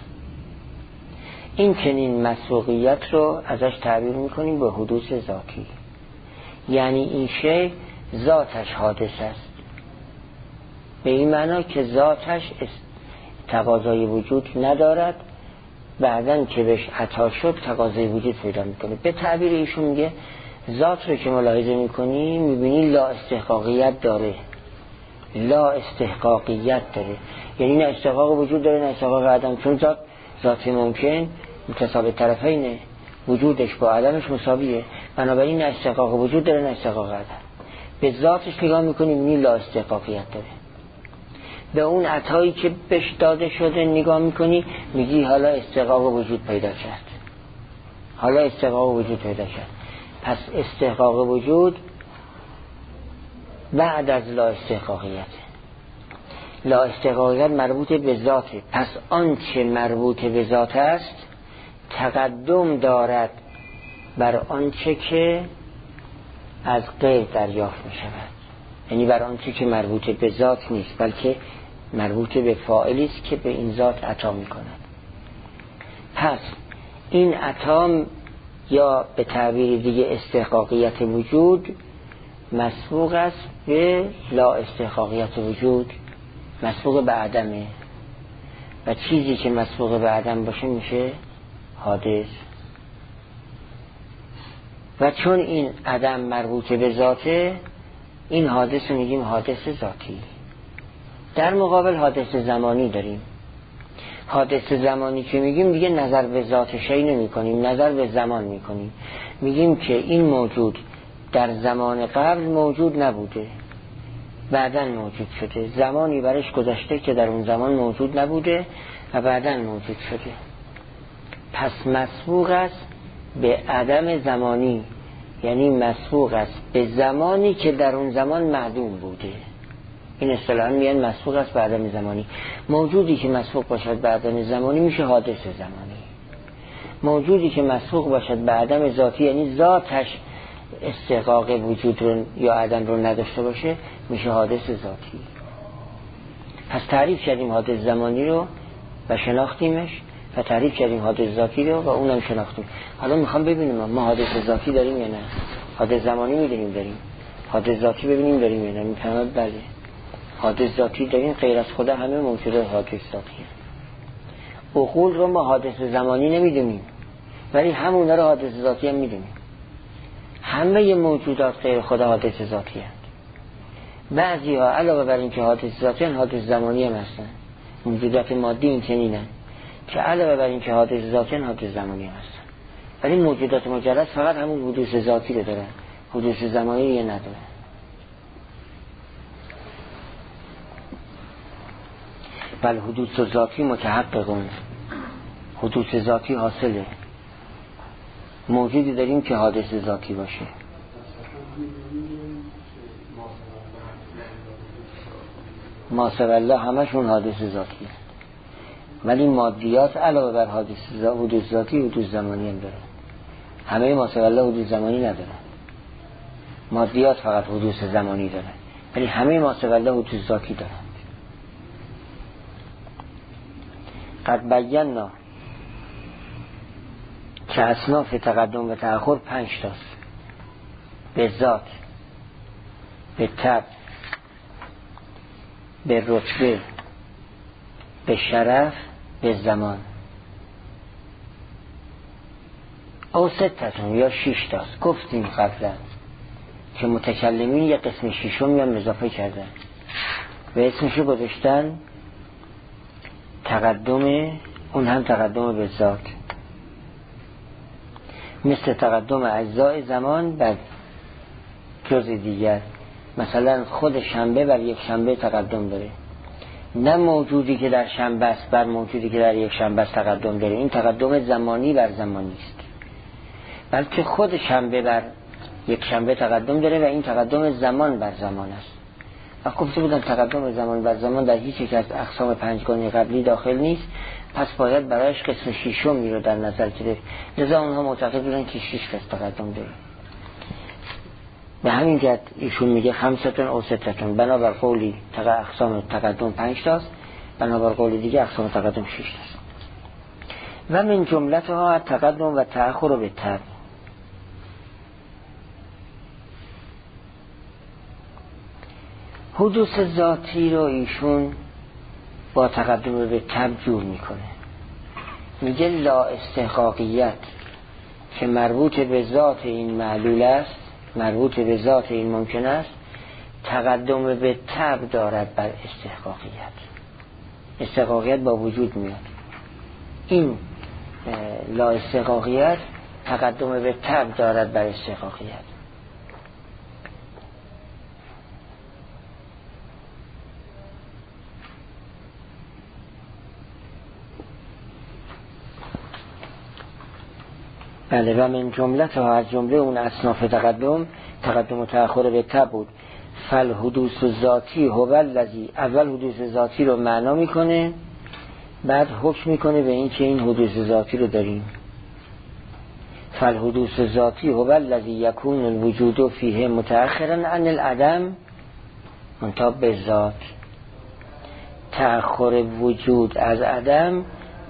این چنین مسبوقیت رو ازش تعبیر میکنیم به حدوث ذاتی، یعنی این شی ذاتش حادث است، به این معنا که ذاتش تقاضای وجود ندارد، بعدن که بهش عطا شد تقاضای وجود پیدا میکنه. به تعبیر ایشون میگه ذات رو که ملاحظه میکنی میبینی لا استحقاقیت داره، لا استحقاقیت داره، یعنی نه استحقاق وجود داره نه استحقاق عدم، چون ذات ممکن متساوی طرفینه، وجودش با عدمش مساویه، بنابراین نه استحقاق وجود داره نه استحقاق عدم. به ذاتش نگاه میکنی میبینی لا استحقاقیت داره. به اون عطایی که بهش داده شده نگاه میکنی میگی حالا استحقاق وجود پیدا کرد، حالا استحقاق وجود پیدا کرد. پس استحقاق وجود بعد از لا استحقاقیت. لا استحقاقیت مربوط به ذاته، پس آنچه مربوط به ذات است تقدم دارد بر آنچه که از غیر دریافت می شود، یعنی بر آنچه که مربوط به ذات نیست بلکه مربوط به فاعلی است که به این ذات عطا می کند. پس این عطا یا به تعبیر دیگه استحقاقیت وجود مسبوق است به لا استحقاقیت وجود، مسبوق به عدمه، و چیزی که مسبوق به عدم باشه میشه حادث. و چون این عدم مربوط به ذاته، این حادث رو میگیم حادث ذاتی. در مقابل حادث زمانی داریم. حادث زمانی که میگیم دیگه نظر به ذات شی نمی کنیم، نظر به زمان میکنیم. میگیم که این موجود در زمان قبل موجود نبوده، بعداً موجود شده، زمانی برش گذشته که در اون زمان موجود نبوده و بعداً موجود شده. پس مسبوق است به عدم زمانی، یعنی مسبوق است به زمانی که در اون زمان معدوم بوده. این اصطلاحاً میگن مسبوق است به عدم زمانی. موجودی که مسبوق باشد به عدم زمانی میشه حادث زمانی. موجودی که مسبوق باشد به عدم ذاتی، یعنی ذاتش استحقاق وجود رو یا عدم رو نداشته باشه، میشه حادث ذاتی. پس تعریف کردیم حادث زمانی رو و شناختیمش، و تعریف کردیم حادث ذاتی رو و اونم شناختیم. حالا میخوام ببینیم ما حادث ذاتی داریم یا نه، حادث زمانی میدونیم داریم، حادث ذاتی ببینیم داریم یا نه. میفهمید؟ بله حادث ذاتی داریم، غیر از خدا همه موجودات حادث ذاتیه. عقول رو ما حادث زمانی نمیدونیم ولی همونا رو حادث ذاتی هم میدونیم. همه موجودات غیر خدا حادث ذاتی هست. بعضی ها علاوه بر این که حادث ذاتی هستند، حادث زمانی هم هستند. موجودات مادی این چنینن که علاوه بر این که حادث ذاتی هستند، حادث زمانی هم هستند. ولی موجودات مجرد فقط همون حدوث ذاتی رو دارن، حدوث زمانی رو ندارن. بل حدوث ذاتی متحققون، حدوث ذاتی حاصله. موجودی داریم که حادث ذاتی باشه. ما سوى الله همشون حادث ذاتی، ولی مادیات علاوه بر حدوث ذاتی حدوث زمانی هم داره. همه ما سوى الله حدوث زمانی نداره، مادیات فقط حدوث زمانی داره، ولی همه ما سوى الله حدوث ذاتی داره. قد بینا که اصناف تقدم و تأخر 5 تاست: به ذات، به طبع، به رتبه، به شرف، به زمان. او 6 یا 6 تاست. گفتیم قبلا که متکلمین یه قسم ششم هم اضافه کردن و اسمشو گذاشتن تقدم، اون هم تقدم به ذات، مثل تقدم اجزای زمان بر جز دیگر. مثلا خود شنبه بر یک شنبه تقدم داره، نه موجودی که در شنبه است بر موجودی که در یک شنبه است تقدم داره. این تقدم زمانی بر زمانی است، بلکه خود شنبه بر یک شنبه تقدم داره و این تقدم زمان بر زمان است. و گفته بودن تقدم زمان بر زمان در هیچ یک از اقسام پنجگانه قبلی داخل نیست، پس باید برایش قسم ششمی رو در نظر گرفت. لذا اونها معتقد بودن که 6 قسم تقدم داره. به همین جهت ایشون میگه خمستون او ستتون، بنابر قولی اقسام تقدم 5 تاست، بنابر قول دیگه اقسام تقدم 6 تاست. و من جملتها تقدم و تأخر به تب. حدوث ذاتی رو ایشون با تقدم به تب جور میکنه. میگه لا استحقاقیت که مربوط به ذات این معلول است، مربوط به ذات این ممکن است، تقدم به تب دارد بر استحقاقیت. استحقاقیت با وجود میاد. این لا استحقاقیت تقدم به تب دارد بر استحقاقیت. بله و من جملتها، از جمله اون اصناف تقدم و تأخر به تب بود. فالحدوث ذاتی هو الذی، اول حدوث ذاتی رو معنا میکنه، بعد حکم میکنه به این که این حدوث ذاتی رو داریم. فالحدوث ذاتی هو الذی یکون الوجود فیه متأخرا عن العدم منتها به ذات. تأخر وجود از عدم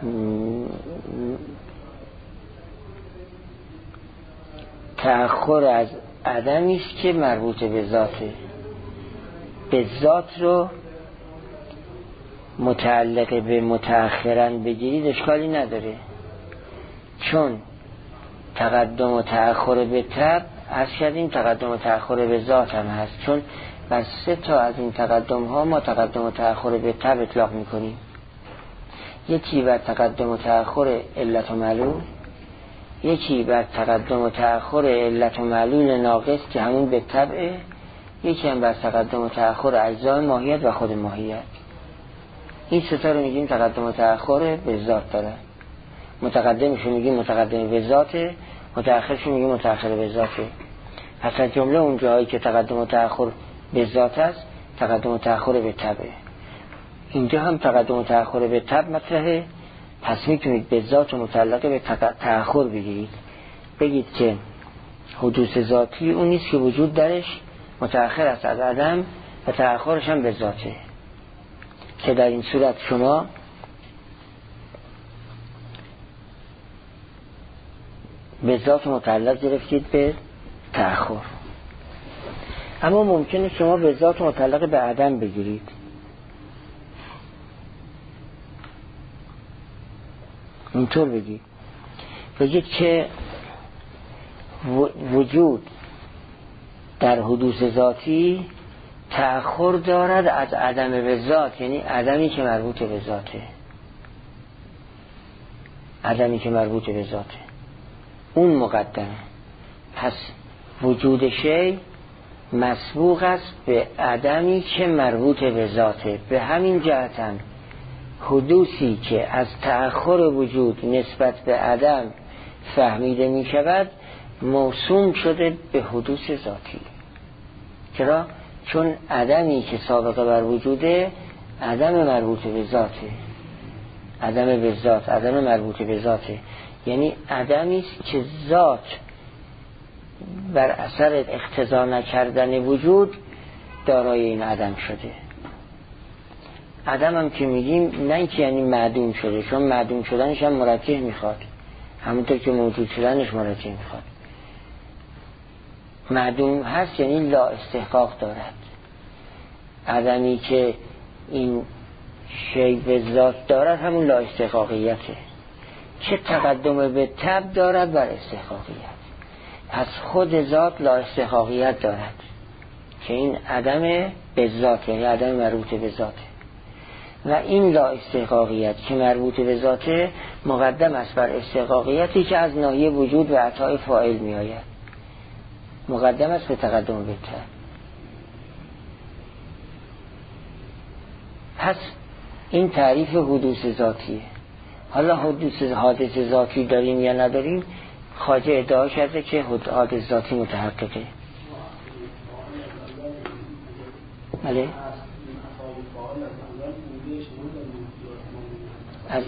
تأخر از عدمی است که مربوط به ذاته. به ذات رو متعلق به متأخرا بگیرید اشکالی نداره، چون تقدم و تأخر به تب از کردیم تقدم و تأخر به ذات هم هست، چون بر 3 تا از این تقدم ها ما تقدم و تأخر به تب اطلاق میکنیم. یکی بر تقدم و تأخر علت و معلول، یکی بر تقدم و تأخر علت و معلول ناقص که همون به تبعه، یکی هم بر تقدم و تأخر اجزای ماهیت و خود ماهیت. این 3 تا رو میگیم تقدم و تأخر به ذات داره. متقدمش رو میگیم متقدم به ذاته، متأخرش رو میگیم متأخر به ذاته. پس از جمله اون جایی که تقدم و تأخر به ذات است تقدم و تأخر به تبعه. اینجا هم تقدم و تأخر به تب مطرحه، پس میتونید به ذات متعلق به تأخر بگیرید، بگید که حدوث ذاتی اون نیست که وجود درش متأخر است از عدم و تأخرش هم به ذاته، که در این صورت شما به ذات متعلق گرفتید به تأخر. اما ممکنه شما به ذات متعلق به عدم بگیرید. اینطور بگید که وجود در حدوث ذاتی تأخر دارد از عدم به ذات، یعنی عدمی که مربوط به ذاته، عدمی که مربوط به ذاته اون مقدمه. پس وجود شیء مسبوق است به عدمی که مربوط به ذاته. به همین جهت هم حدوثی که از تأخر وجود نسبت به عدم فهمیده می شود موسوم شده به حدوث ذاتی. چرا؟ چون عدمی که سابقه بر وجوده عدم مربوط به ذاته، عدم به ذات، عدم مربوط به ذاته، یعنی عدمی است که ذات بر اثر اقتضا نکردن وجود دارای این عدم شده. عدم هم که میگیم نه اینکه یعنی معدوم شده، چون معدوم شدنش هم مرجح میخواد، همونطور که موجود شدنش مرجح میخواد. معدوم هست یعنی لا استحقاق دارد. عدمی که این شیء به ذات دارد همون لا استحقاقیته، که تقدم به تب دارد بر استحقاقیت. پس خود ذات لا استحقاقیت دارد که این عدم به ذات، یعنی عدم مربوط به ذاته، و این لا استحقاقیت که مربوط به ذاته مقدم است بر استحقاقیتی که از ناحیه وجود و عطای فاعل می آید، مقدم است به تقدم به تب. پس این تعریف حدوث ذاتیه. حالا حادث ذاتی داریم یا نداریم، خواجه ادعا کرده که حادث ذاتی متحققه. بله از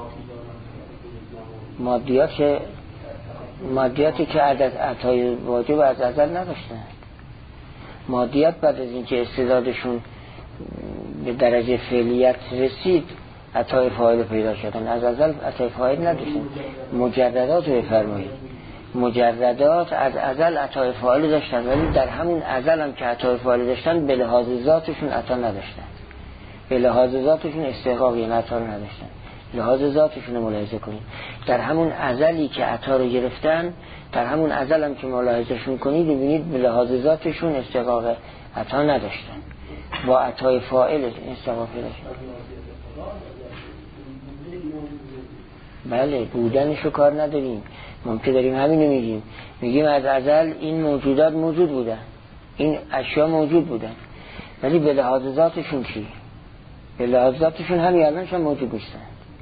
مادیاتی که عدد عطای واجب از ازل نداشتن. مادیات بعد از اینکه استعدادشون به درجه فعلیت رسید عطای فاعل پیدا شدن، از ازل عطای فاعل نداشتن. مجردات رو بفرمایید، مجردات از ازل عطای فاعل داشتن، ولی در همون ازل هم که عطای فاعل داشتن به لحاظ ذاتشون عطا نداشتن، به لحاظ ذاتشون استحقاقی عطا رو نداشتن. لحاظ ذاتشون رو ملاحظه کنید، در همون ازلی که عطا رو گرفتن، در همون ازل هم که ملاحظهشون کنید ببینید به لحاظ ذاتشون استحقاق عطا نداشتن، با عطای فاعل استحقاق پیدا شد. بله بودنشو کار نداریم، ممکن داریم همینو میگیم از ازل این موجودات موجود بودن، این اشیا موجود بودن، ولی به لحاظ ذاتشون چی؟ به لحاظ ذاتشون همین الانشون موجود نیستن.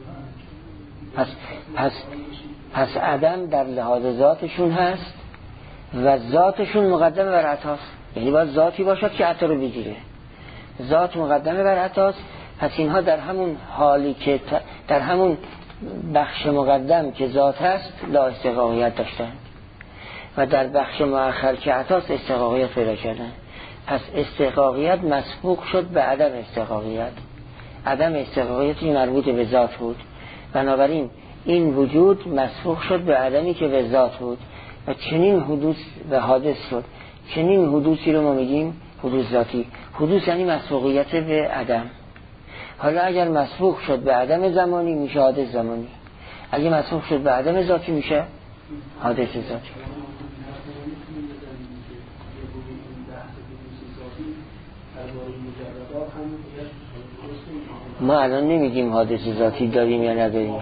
پس عدم در لحاظ ذاتشون هست و ذاتشون مقدمه بر عطاست، یعنی باید ذاتی باشد که عطا رو بگیره، ذات مقدمه بر عطاست. پس اینها در همون حالی که در همون بخش مقدم که ذات هست لا استحقاقیت داشتن و در بخش مؤخر که عطاست استحقاقیت پیدا کردن. پس استحقاقیت مسبوق شد به عدم استحقاقیت. عدم استحقاقیتی مربوط به ذات بود، بنابراین این وجود مسبوق شد به عدمی که به ذات بود و چنین حدوث و حادث شد. چنین حدوثی رو ما میگیم حدوث ذاتی. حدوث یعنی مسبوقیت به عدم. حالا اگر مسبوق شد به عدم زمانی میشه حادث زمانی، اگر مسبوق شد به عدم ذاتی میشه حادث ذاتی. ما الان نمیگیم حادث ذاتی داریم یا نداریم،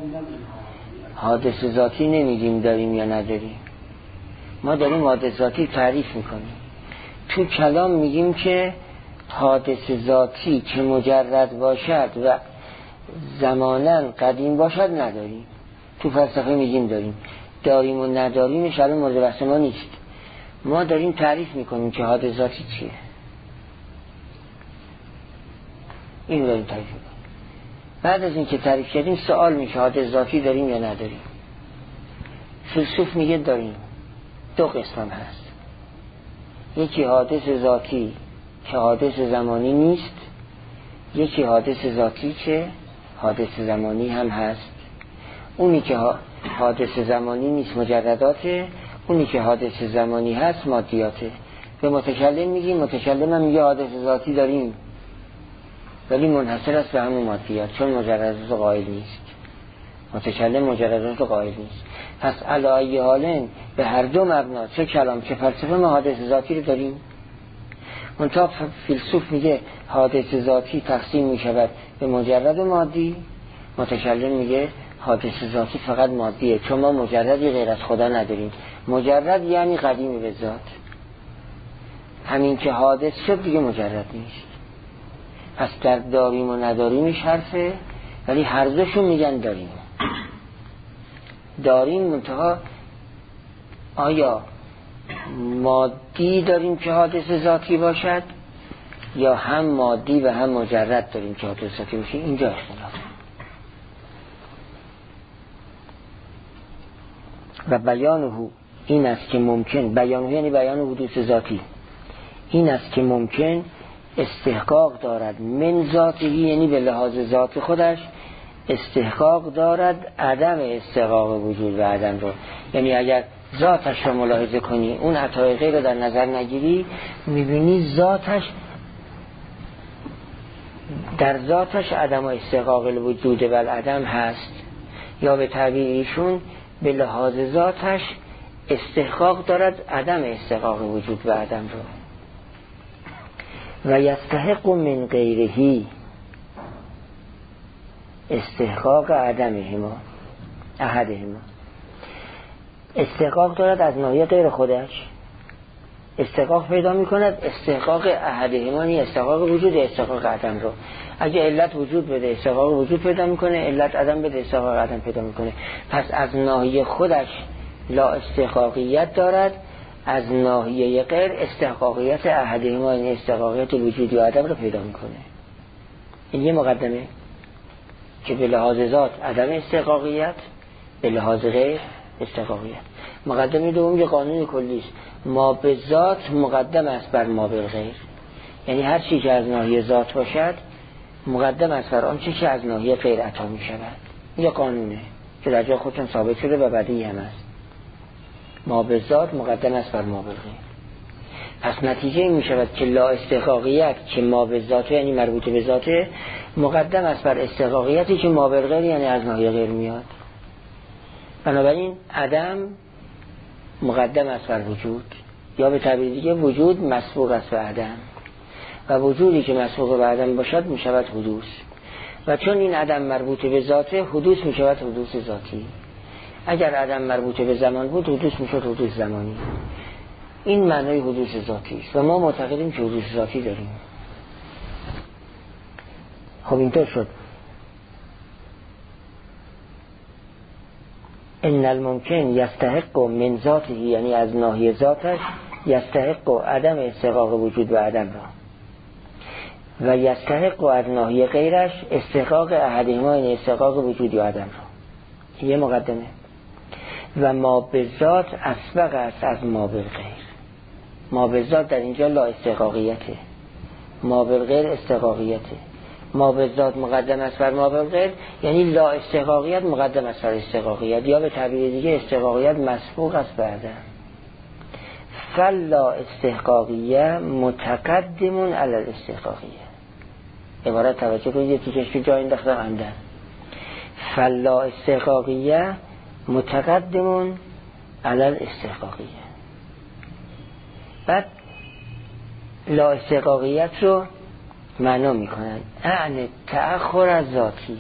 حادث ذاتی نمیگیم داریم یا نداریم، ما داریم حادث ذاتی تعریف میکنیم. تو کلام میگیم که حادث ذاتی که مجرد باشد و زماناً قدیم باشد نداریم. تو فلسفه میگیم داریم و نداریمش الان مورد بحث ما نیست. ما داریم تعریف میکنیم که حادث ذاتی چیه، این داریم تعریف میکنیم. بعد از این که تعریف کردیم سوال میشه حادث ذاتی داریم یا نداریم. فیلسوف میگه داریم. دو قسم هست، یکی حادث ذاتی که حادث زمانی نیست، یکی حادث ذاتی که حادث زمانی هم هست. اونی که حادث زمانی نیست مجرداته، اونی که حادث زمانی هست مادیاته. به متکلم میگیم، متکلم هم میگه حادث ذاتی داریم ولی منحصر است به همون مادیات، چون مجردات قائل نیست. متکلم مجردات قائل نیست. پس علی حالن به هر دو مبنا، چه کلام چه فلسفه، ما حادث ذاتی رو داریم. منتها فیلسوف میگه حادث ذاتی تقسیم میشود به مجرد و مادی، متکلم میگه حادث ذاتی فقط مادیه، چون ما مجردی غیر از خدا نداریم. مجرد یعنی قدیم به ذات، همین که حادث شد دیگه مجرد نیست. پس در داریم و نداریمش حرفه، ولی هر دوشون میگن داریم. منتها آیا مادی داریم که حادث ذاتی باشد یا هم مادی و هم مجرد داریم که حادث ذاتی باشه؟ اینجا اختلاف. و بیانه این است که ممکن، بیانه یعنی بیان حدوث ذاتی، این است که ممکن استحقاق دارد من ذاتی، یعنی به لحاظ ذات خودش استحقاق دارد عدم استحقاق وجود و عدم رو. یعنی اگر ذاتش رو ملاحظه کنی، اون عطای غیر رو در نظر نگیری، میبینی ذاتش، در ذاتش عدم و استحقاق الوجود و العدم هست، یا به تعبیر ایشون به لحاظ ذاتش استحقاق دارد عدم استحقاق وجود و عدم رو. و یستحق من غیرهی استحقاق عدمهما احدهما، استحقاق دارد از ناحیه غیر خودش، استحقاق پیدا میکند استحقاق احدهما، یعنی استحقاق وجود استحقاق عدم رو. اگه علت وجود بده استحقاق وجود پیدا میکنه، علت عدم بده استحقاق عدم پیدا میکنه. پس از ناحیه خودش لا استحقاقیت دارد، از ناحیه غیر استحقاقیت احدهما، این استحقاقیت وجود یا عدم رو پیدا میکنه. این یه مقدمه که به لحاظ ذات عدم استحقاقیت، به لحاظ غیر استحقاقیت. مقدمه دوم یه قانون کلی است، ما به ذات مقدم است بر ما به غیر. یعنی هر چی که از ناحیه ذات باشد مقدم است بر آن چیزی که از ناحیه غیر عطا می شود. یه قانونه که در جای خودتون ثابت شده و بدیهی هم است. ما به ذات مقدم است بر ما به غیر. پس نتیجه این می شود که لا استحقاقیت که ما به ذات یعنی مربوط به ذاته مقدم است بر استحقاقیتی که ما به غیر یعنی از ناحیه غیر میاد. بنابراین عدم مقدم است بر وجود، یا به تعبیر دیگه وجود مسبوق است به عدم و وجودی که مسبوق به عدم باشد می شود حدوث. و چون این عدم مربوط به ذاته حدوث می شود حدوث ذاتی. اگر عدم مربوط به زمان بود حدوث می شود حدوث زمانی. این معنای حدوث ذاتی است و ما معتقدیم که حدوث ذاتی داریم. خب اینطور شد ان الممکن یستحق من ذاته، یعنی از ناحیه ذاتش یستحق عدم استحقاق وجود و عدم را، و یستحق از ناحیه غیرش استحقاق احدهما، یعنی استحقاق وجود و عدم را. یه مقدمه. و ما به ذات اسبق است از ما به غیر. ما به ذات در اینجا لا استحقاقیته، ما به غیر استحقاقیته. ما به ذات مقدم است بر ما به غیر یعنی لا استحقاقیت مقدم است بر استحقاقیت، یا به تعبیر دیگه استحقاقیت مسبوق است به عدم. فلا استحقاقیه متقدمون علی الاستحقاقیه. عبارت توجه کنید، یه تیکش که جا انداختم اندر. فلا استحقاقیه متقدمون علی الاستحقاقیه. بعد لا استحقاقیت رو معنا میکنن اعنی تأخر از ذاتی،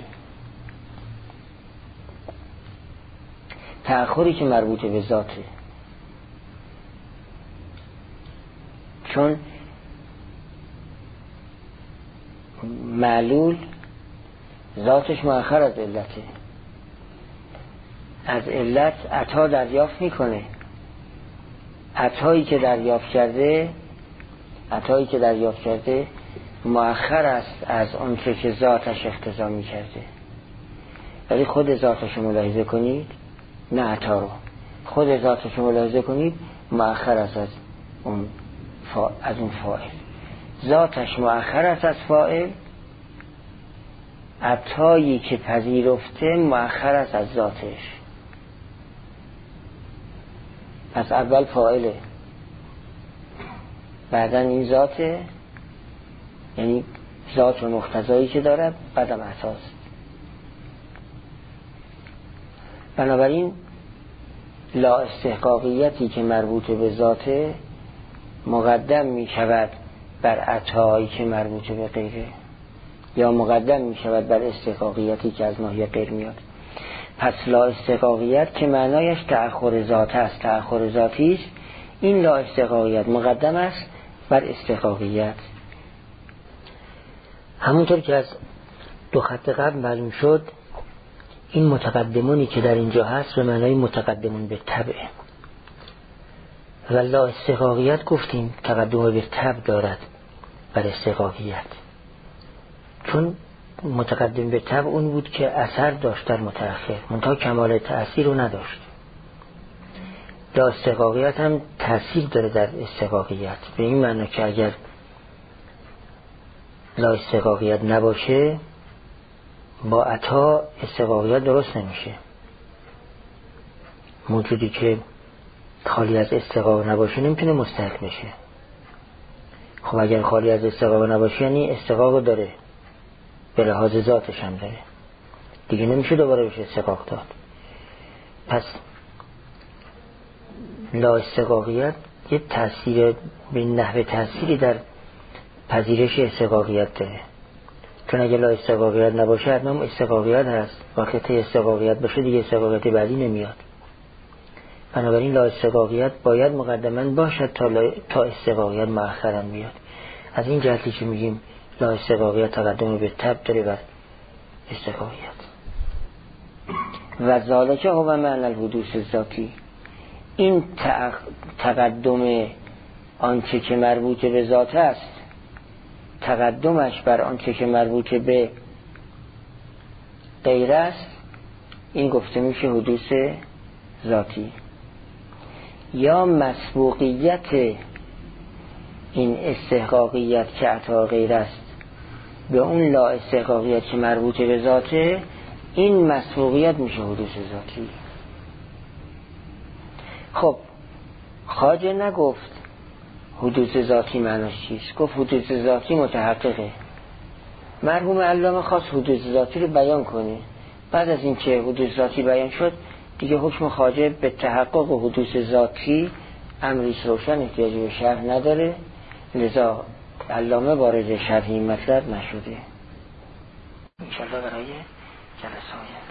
تأخری که مربوط به ذاته. چون معلول ذاتش مؤخر از علته، از علت عطا دریافت میکنه. عطایی که دریافت کرده مؤخر است از اون که ذاتش اقتضا میکرده. ولی خود ذاتش ملاحظه کنید، نه عطا رو، خود ذاتش ملاحظه کنید مؤخر است از اون فاعل. ذاتش مؤخر است از فاعل، عطایی که پذیرفته مؤخر است از ذاتش. پس اول فاعله، بعدن این ذاته، یعنی ذات و مقتضایی که دارد، بعدم عطاست. بنابراین لا استحقاقیتی که مربوط به ذاته مقدم می شود بر عطایی که مربوط به غیره، یا مقدم می شود بر استحقاقیتی که از ناحیه غیر میاد. پس لا استحقاقیت که معنایش تأخر ذات است، تأخر ذاتی است، این لا استحقاقیت مقدم است بر استحقاقیت. همونطور که از دو خط قبل معلوم شد، این متقدمونی که در اینجا هست به معنای متقدمون به تبع. و لا استحقاقیت گفتیم تقدم به تبع دارد بر استحقاقیت، چون متقدم به تبع اون بود که اثر داشت در متأخر، منتها کمال تأثیر رو نداشت. لا استحقاقیت هم تأثیر داره در استحقاقیت، به این معنی که اگر لا استحقاقیت نباشه با عطا استحقاقیت درست نمیشه. موجودی که خالی از استحقاق نباشه نمیتونه مستحق بشه. خب اگر خالی از استحقاق نباشه یعنی استحقاق داره، به لحاظ ذاتش هم داره، دیگه نمیشه دوباره بشه استحقاق داد. پس لا استحقاقیت یه تأثیر به نحو تأثیری در پذیرش استحقاقیت داره. چون اگه لا استحقاقیت نباشه حتما استحقاقیت هست، وقتی استحقاقیت باشه دیگه استحقاقیت بعدی نمیاد. بنابراین لا استحقاقیت باید مقدما باشد تا استحقاقیت مؤخرا بیاد. از این جهتی که میگیم لا استحقاقیت تقدم به تبع داره بر استحقاقیت. و ذالک هو معنی الحدوث الذاتی، این تقدم آنچه که مربوط به ذات است، تقدمش بر آنچه که مربوط به غیر است، این گفته میشه حدوث ذاتی. یا مسبوقیت این استحقاقیت که عطا غیر است به اون لا استحقاقیت که مربوط به ذاته، این مسبوقیت میشه حدوث ذاتی. خب خواجه نگفت حدوث ذاتی معناش چیست، گفت حدوث ذاتی متحققه. مرحوم علامه خواست حدوث ذاتی رو بیان کنه. بعد از این که حدوث ذاتی بیان شد دیگه حکم خواجه به تحقق حدوث ذاتی امریست روشن، احتیاجی به شرح نداره، لذا علامه وارد شرح این مطلب نشده. انشاءالله برای جلسه